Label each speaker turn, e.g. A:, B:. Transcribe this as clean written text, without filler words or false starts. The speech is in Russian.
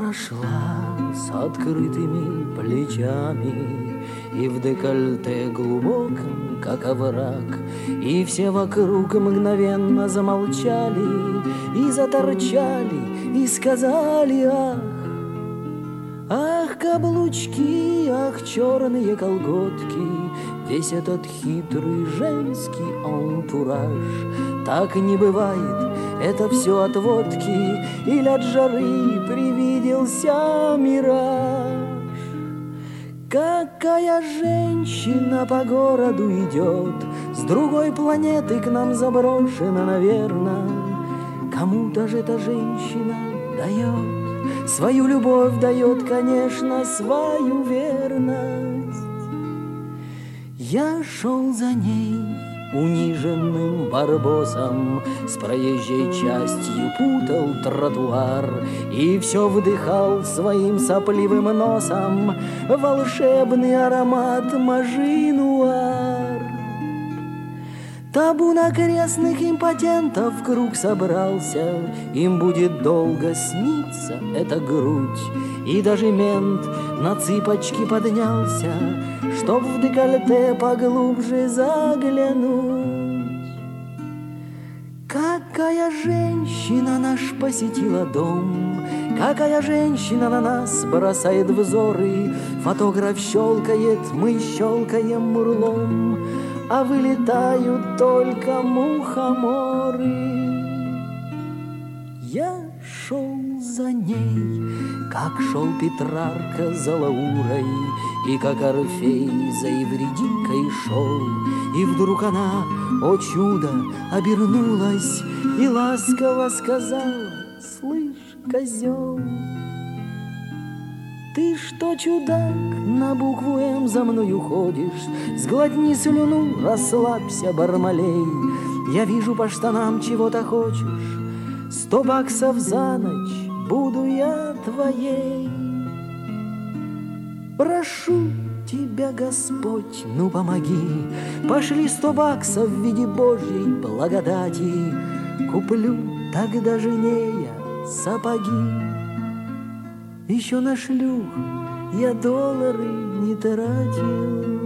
A: шла с открытыми плечами и в декольте глубоком, как овраг, и все вокруг мгновенно замолчали и заторчали, и сказали: ах, ах, каблучки, ах, черные колготки, весь этот хитрый женский антураж. Так не бывает, это все от водки или от жары привиделся мираж. Какая женщина по городу идет, с другой планеты к нам заброшена, наверно. Кому-то же эта женщина дает свою любовь, дает, конечно, свою верность. Я шел за ней униженным барбосом, с проезжей частью путал тротуар и все вдыхал своим сопливым носом волшебный аромат мажинуар. Табун окрестных импотентов в круг собрался, им будет долго сниться эта грудь, и даже мент на цыпочки поднялся, чтоб в декольте поглубже заглянуть. Какая женщина наш посетила дом, какая женщина на нас бросает взоры. Фотограф щелкает, мы щелкаем мурлом, а вылетают только мухоморы. Я шел за ней, как шел Петрарка за Лаурой, и как Орфей за Евредикой шел. И вдруг она, о чудо, обернулась и ласково сказала: слышь, козел, ты что, чудак, на букву М за мною ходишь? Сглотни слюну, расслабься, бармалей. Я вижу по штанам, чего-то хочешь. 100 баксов за ночь, буду я твоей. Прошу тебя, Господь, ну помоги, пошли 100 баксов в виде Божьей благодати. Куплю тогда жене я сапоги. Еще на шлюх я доллары не тратил.